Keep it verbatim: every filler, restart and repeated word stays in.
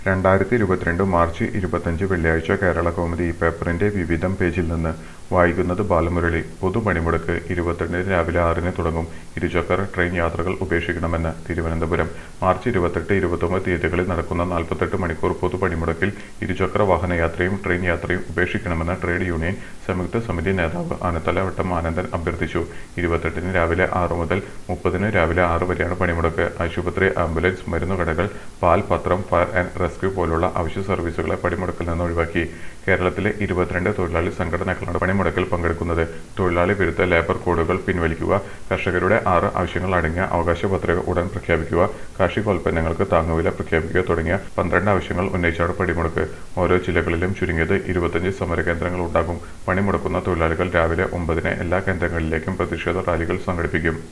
രണ്ടായിരത്തി ഇരുപത്തിരണ്ട് മാർച്ച് ഇരുപത്തഞ്ച് വെള്ളിയാഴ്ച കേരളകൗമുദി പേപ്പറിന്റെ വിവിധം പേജിൽ നിന്ന് വായിക്കുന്നത് ബാലമുരളി. പൊതുപണിമുടക്ക് ഇരുപത്തിരണ്ടിന് രാവിലെ ആറിന് തുടങ്ങും. ഇരുചക്ര ട്രെയിൻ യാത്രകൾ ഉപേക്ഷിക്കണമെന്ന് തിരുവനന്തപുരം. മാർച്ച് ഇരുപത്തെട്ട് ഇരുപത്തൊമ്പത് തീയതികളിൽ നടക്കുന്ന നാൽപ്പത്തെട്ട് മണിക്കൂർ പൊതുപണിമുടക്കിൽ ഇരുചക്ര വാഹനയാത്രയും ട്രെയിൻ യാത്രയും ഉപേക്ഷിക്കണമെന്ന് ട്രേഡ് യൂണിയൻ സംയുക്ത സമിതി നേതാവ് ആനത്തലവട്ടം ആനന്ദൻ അഭ്യർത്ഥിച്ചു. ഇരുപത്തെട്ടിന് രാവിലെ ആറു മുതൽ മുപ്പതിന് രാവിലെ ആറ് വരെയാണ് പണിമുടക്ക്. ആശുപത്രി, ആംബുലൻസ്, മരുന്നുകടകൾ, പാൽ, പത്രം, ഫയർ ആൻഡ് റെസ്ക്യൂ പോലുള്ള അവശ്യ സർവീസുകളെ പണിമുടക്കിൽ നിന്ന് ഒഴിവാക്കി. കേരളത്തിലെ ഇരുപത്തിരണ്ട് തൊഴിലാളി സംഘടനകളാണ് പണിമുടക്കിൽ പങ്കെടുക്കുന്നത്. തൊഴിലാളി വിരുദ്ധ ലേബർ കോഡുകൾ പിൻവലിക്കുക, കർഷകരുടെ ആറ് ആവശ്യങ്ങൾ അടങ്ങിയ അവകാശ പത്രിക ഉടൻ പ്രഖ്യാപിക്കുക, കാർഷികോൽപ്പന്നങ്ങൾക്ക് താങ്ങുവില പ്രഖ്യാപിക്കുക തുടങ്ങിയ പന്ത്രണ്ട് ആവശ്യങ്ങൾ ഉന്നയിച്ചാണ് പണിമുടക്ക്. ഓരോ ജില്ലകളിലും ചുരുങ്ങിയത് ഇരുപത്തഞ്ച് സമരകേന്ദ്രങ്ങൾ ഉണ്ടാകും. പണിമുടക്കുന്ന തൊഴിലാളികൾ രാവിലെ ഒമ്പതിന് എല്ലാ കേന്ദ്രങ്ങളിലേക്കും പ്രതിഷേധ റാലികൾ സംഘടിപ്പിക്കും.